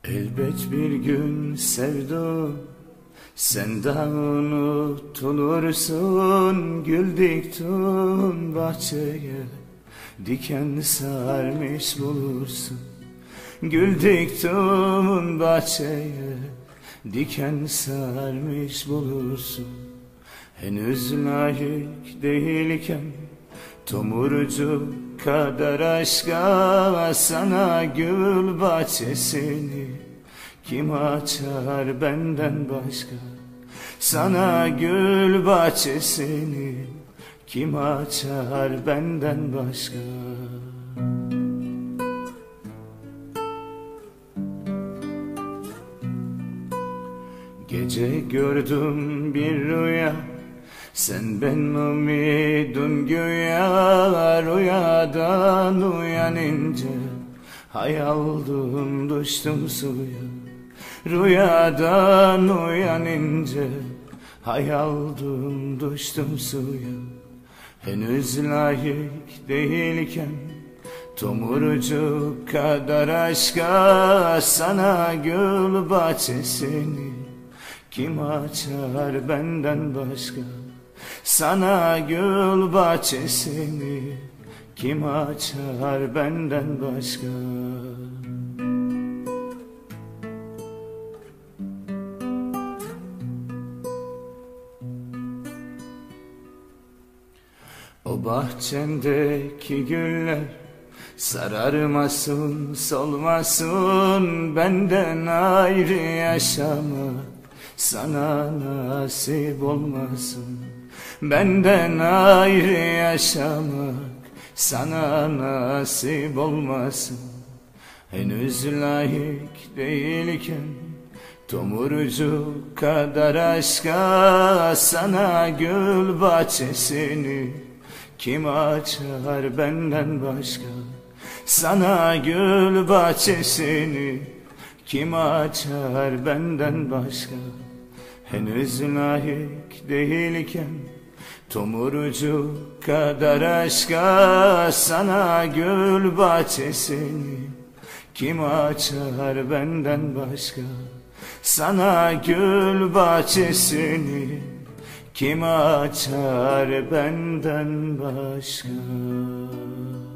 Elbet bir gün sevdum, sen de unutulursun. Gül diktin bahçeye, diken sarmış bulursun. Gül diktin bahçeye, diken sarmış bulursun. Henüz layık değilken tomurcuk kadar aşka, sana gül bahçesini kim açar benden başka? Sana gül bahçesini kim açar benden başka? Gece gördüm bir rüya, sen benim ümidim güya. Rüyadan uyanınca hayaldim, düştüm suya. Rüyadan uyanınca hayaldim, düştüm suya. Henüz layık değilken tomurcuk kadar aşka, sana gül bahçesini kim açar benden başka? Sana gül bahçesini kim açar benden başka? O bahçendeki güller sararmasın, solmasın. Benden ayrı yaşamak sana nasip olmasın. Benden ayrı yaşamak sana nasip olmasın. Henüz layık değilken tomurcuk kadar aşka, sana gül bahçesini kim açar benden başka? Sana gül bahçesini kim açar benden başka? Henüz layık değilken tomurcuk kadar aşka, sana gül bahçesini kim açar benden başka? Sana gül bahçesini kim açar benden başka?